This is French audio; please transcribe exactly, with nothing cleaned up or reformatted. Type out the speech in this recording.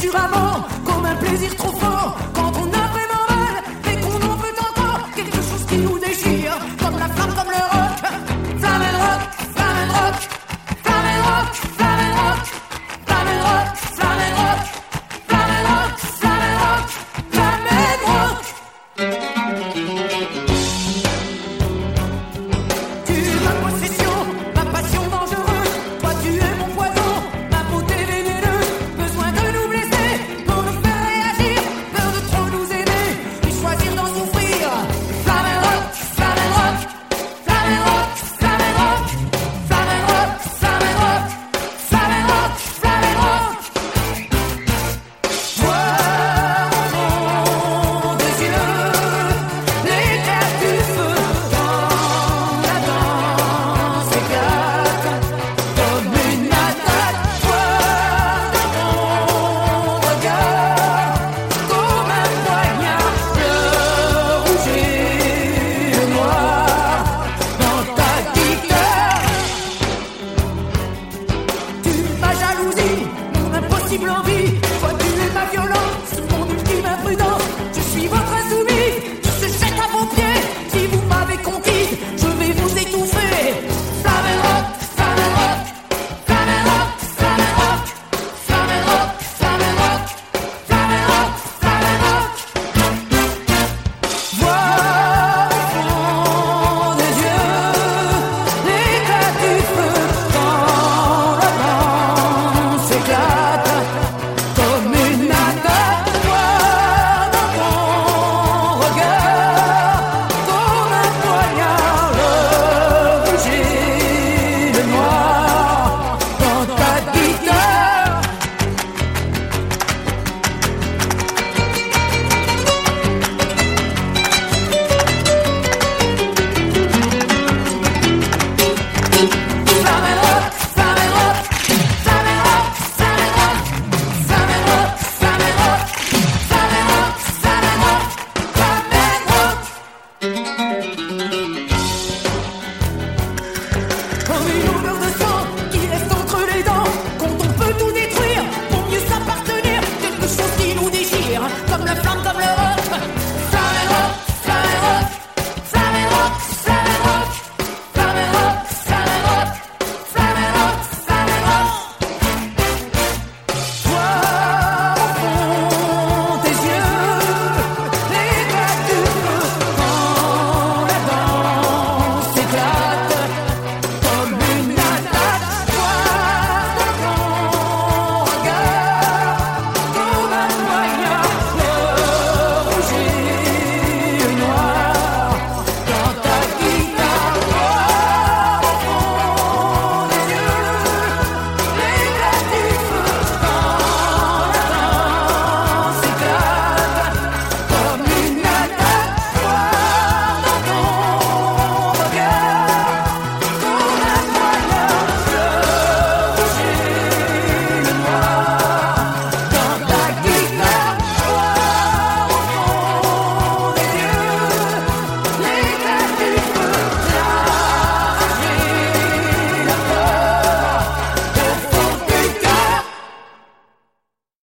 blessure avant, comme un plaisir trop fort. Quand on a vraiment mal, et qu'on en veut encore, quelque chose qui nous déchire, comme la flamme, comme le rock. Flamme and rock, flamme and rock, flamme and rock, flamme and rock, flamme and rock, flamme and rock, flamme and rock, flamme and rock, flamme and rock. Tu es ma possession, ma passion dangereuse. Toi tu es mon poison, ma beauté vénéneuse. Besoin de nous blesser pour nous faire réagir. Peur de trop nous aimer et choisir d'en souffrir. Flamme and rock, flamme and rock, flamme and rock, flamme and rock, flamme and rock, flamme and rock, flamme and rock, flamme and rock. Vois mon des yeux, l'éclat du feu dans la danse éclate comme une attaque. Vois dans mon regard comme un poignard, le rouge et le noir dans ta guitare. Tu es ma jalousie, mon impossible envie. Toi tu es ma violence,